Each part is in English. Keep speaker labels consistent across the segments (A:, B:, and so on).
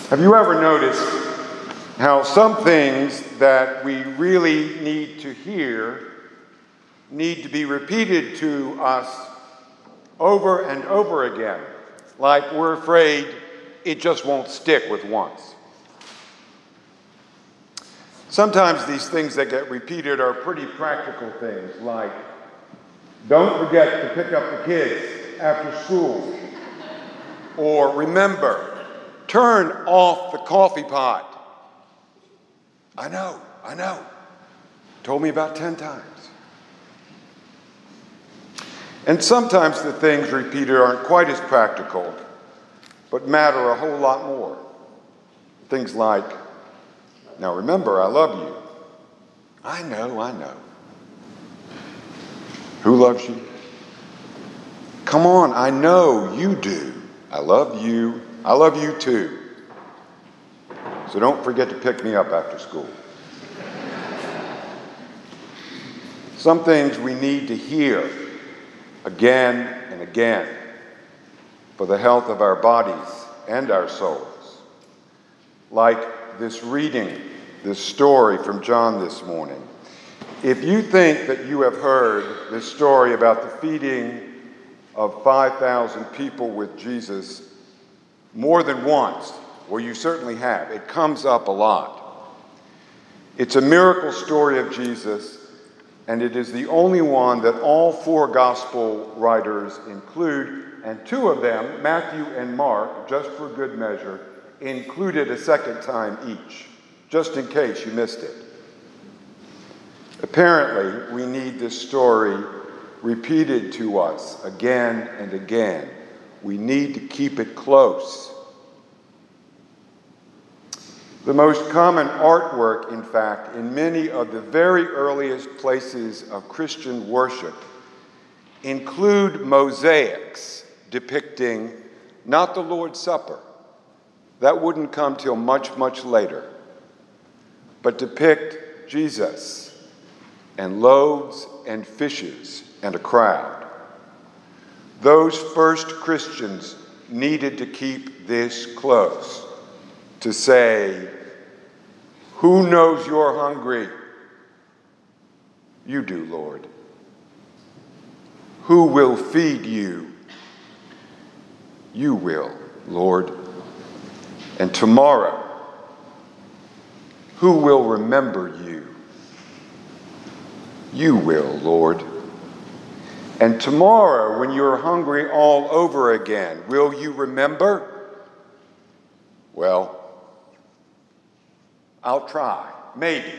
A: Have you ever noticed how some things that we really need to hear need to be repeated to us over and over again, like we're afraid it just won't stick with once? Sometimes these things that get repeated are pretty practical things, like don't forget to pick up the kids after school, or remember, turn off the coffee pot. I know. Told me about 10 times. And sometimes the things repeated aren't quite as practical, but matter a whole lot more. Things like, now remember, I love you. I know. Who loves you? Come on, I know you do. I love you. I love you too. So don't forget to pick me up after school. Some things we need to hear again and again for the health of our bodies and our souls. Like this reading, this story from John this morning. If you think that you have heard this story about the feeding of 5,000 people with Jesus more than once, well, you certainly have. It comes up a lot. It's a miracle story of Jesus, and it is the only one that all four gospel writers include, and two of them, Matthew and Mark, just for good measure, included a second time each, just in case you missed it. Apparently, we need this story repeated to us again and again. We need to keep it close. The most common artwork, in fact, in many of the very earliest places of Christian worship include mosaics depicting not the Lord's Supper, that wouldn't come till much, much later, but depict Jesus and loaves and fishes and a crowd. Those first Christians needed to keep this close, to say, who knows you're hungry? You do, Lord. Who will feed you? You will, Lord. And tomorrow, who will remember you? You will, Lord. And tomorrow, when you're hungry all over again, will you remember? Well, I'll try, maybe.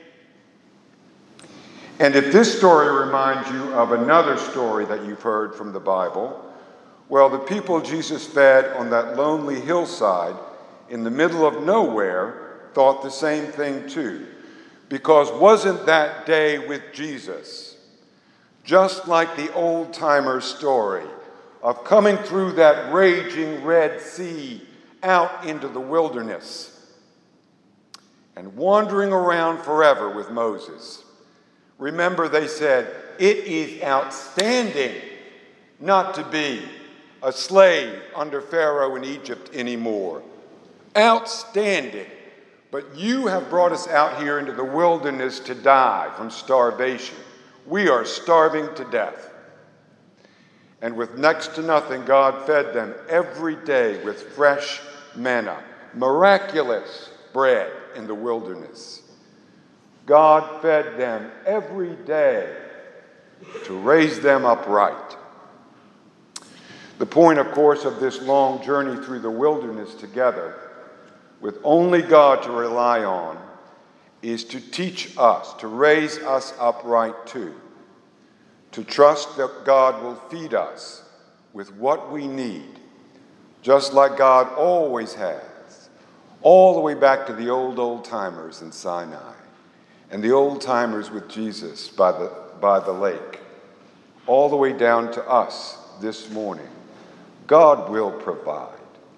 A: And if this story reminds you of another story that you've heard from the Bible, well, the people Jesus fed on that lonely hillside in the middle of nowhere thought the same thing too. Because wasn't that day with Jesus just like the old-timer story of coming through that raging Red Sea out into the wilderness and wandering around forever with Moses? Remember, they said, it is outstanding not to be a slave under Pharaoh in Egypt anymore. Outstanding. But you have brought us out here into the wilderness to die from starvation. We are starving to death. And with next to nothing, God fed them every day with fresh manna, miraculous bread in the wilderness. God fed them every day to raise them upright. The point, of course, of this long journey through the wilderness together, with only God to rely on, is to teach us, to raise us upright too, to trust that God will feed us with what we need, just like God always has, all the way back to the old-timers in Sinai, and the old-timers with Jesus by the lake, all the way down to us this morning. God will provide.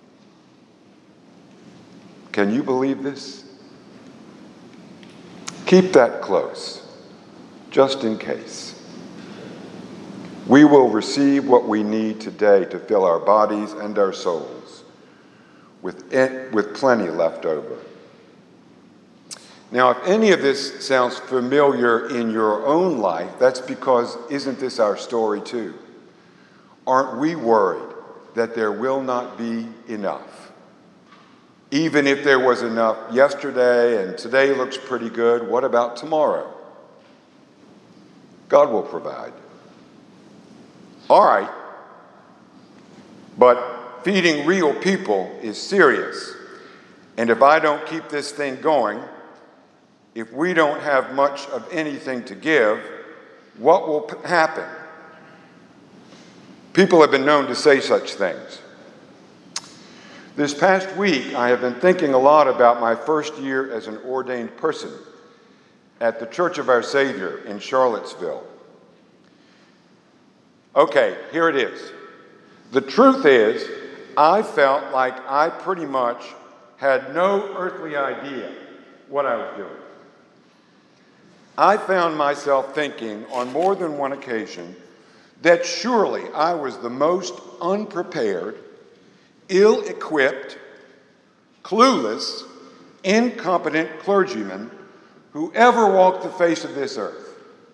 A: Can you believe this? Keep that close, just in case. We will receive what we need today to fill our bodies and our souls. with plenty left over. Now, if any of this sounds familiar in your own life, that's because isn't this our story too? Aren't we worried that there will not be enough? Even if there was enough yesterday and today looks pretty good, what about tomorrow? God will provide. All right, but feeding real people is serious. And if I don't keep this thing going, if we don't have much of anything to give, what will happen? People have been known to say such things. This past week, I have been thinking a lot about my first year as an ordained person at the Church of Our Savior in Charlottesville. Okay, here it is. The truth is, I felt like I pretty much had no earthly idea what I was doing. I found myself thinking on more than one occasion that surely I was the most unprepared, ill-equipped, clueless, incompetent clergyman who ever walked the face of this earth.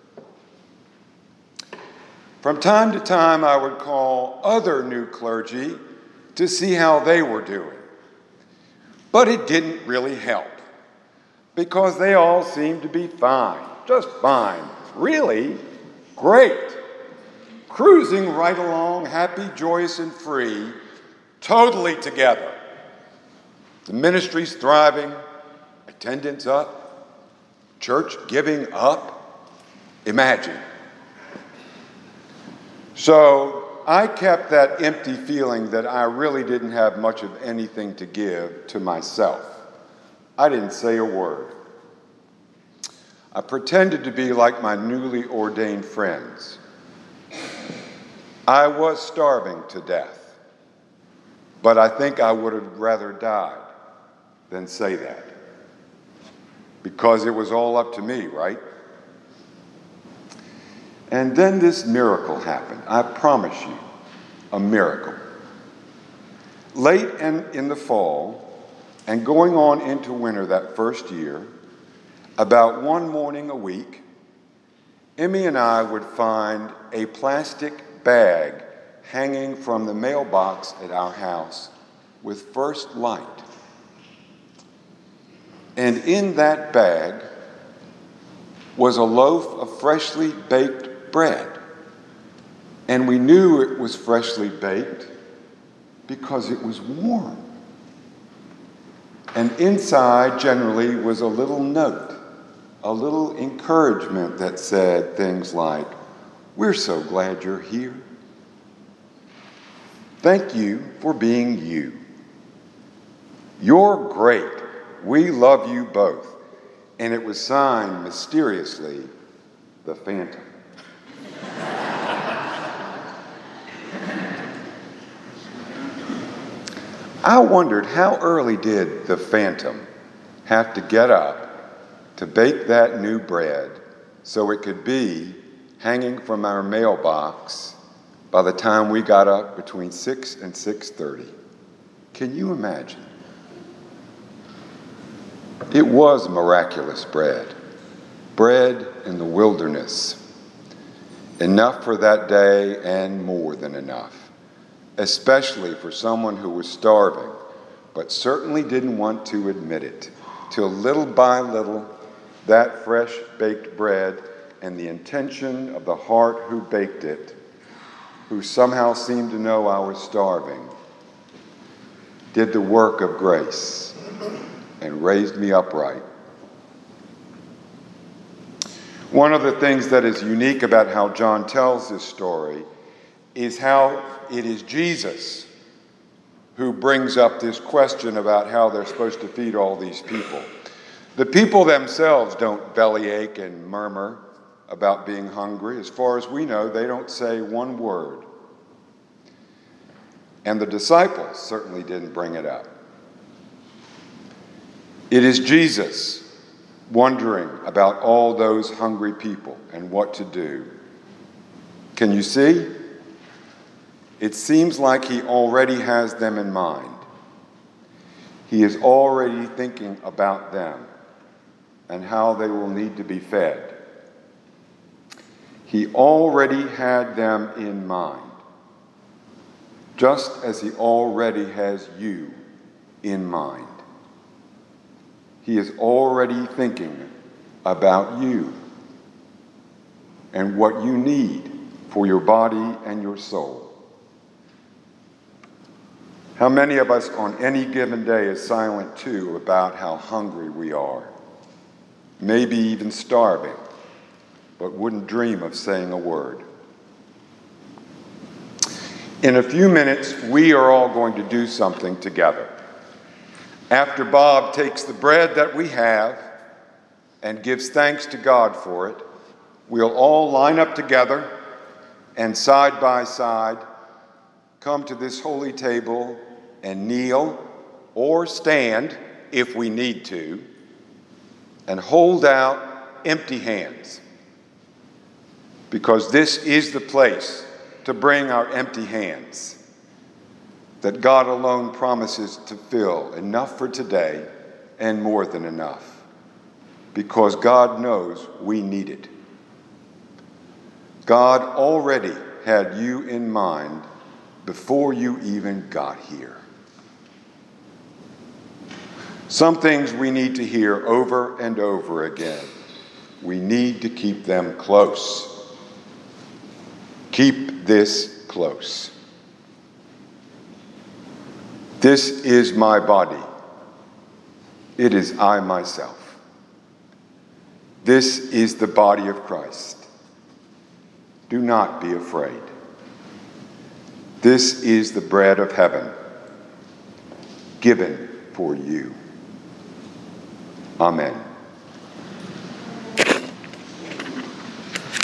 A: From time to time, I would call other new clergy to see how they were doing. But it didn't really help, because they all seemed to be fine, just fine, really great, cruising right along, happy, joyous, and free, totally together. The ministry's thriving, attendance up, church giving up. Imagine. So I kept that empty feeling that I really didn't have much of anything to give to myself. I didn't say a word. I pretended to be like my newly ordained friends. I was starving to death, but I think I would have rather died than say that, because it was all up to me, right? And then this miracle happened. I promise you, a miracle. Late in the fall and going on into winter that first year, about one morning a week, Emmy and I would find a plastic bag hanging from the mailbox at our house with First Light. And in that bag was a loaf of freshly baked bread. And we knew it was freshly baked because it was warm. And inside generally was a little note, a little encouragement that said things like, "We're so glad you're here. Thank you for being you. You're great. We love you both." And it was signed mysteriously, the Phantom. I wondered, how early did the Phantom have to get up to bake that new bread so it could be hanging from our mailbox by the time we got up between 6 and 6:30? Can you imagine? It was miraculous bread in the wilderness, enough for that day and more than enough, especially for someone who was starving, but certainly didn't want to admit it, till little by little, that fresh baked bread and the intention of the heart who baked it, who somehow seemed to know I was starving, did the work of grace and raised me upright. One of the things that is unique about how John tells this story is how it is Jesus who brings up this question about how they're supposed to feed all these people. The people themselves don't bellyache and murmur about being hungry. As far as we know, they don't say one word. And the disciples certainly didn't bring it up. It is Jesus wondering about all those hungry people and what to do. Can you see? It seems like he already has them in mind. He is already thinking about them and how they will need to be fed. He already had them in mind, just as he already has you in mind. He is already thinking about you and what you need for your body and your soul. How many of us on any given day is silent too about how hungry we are, maybe even starving, but wouldn't dream of saying a word? In a few minutes, we are all going to do something together. After Bob takes the bread that we have and gives thanks to God for it, we'll all line up together and side by side come to this holy table and kneel or stand if we need to and hold out empty hands, because this is the place to bring our empty hands that God alone promises to fill enough for today and more than enough, because God knows we need it. God already had you in mind before you even got here. Some things we need to hear over and over again. We need to keep them close. Keep this close. This is my body. It is I myself. This is the body of Christ. Do not be afraid. This is the bread of heaven, given for you. Amen.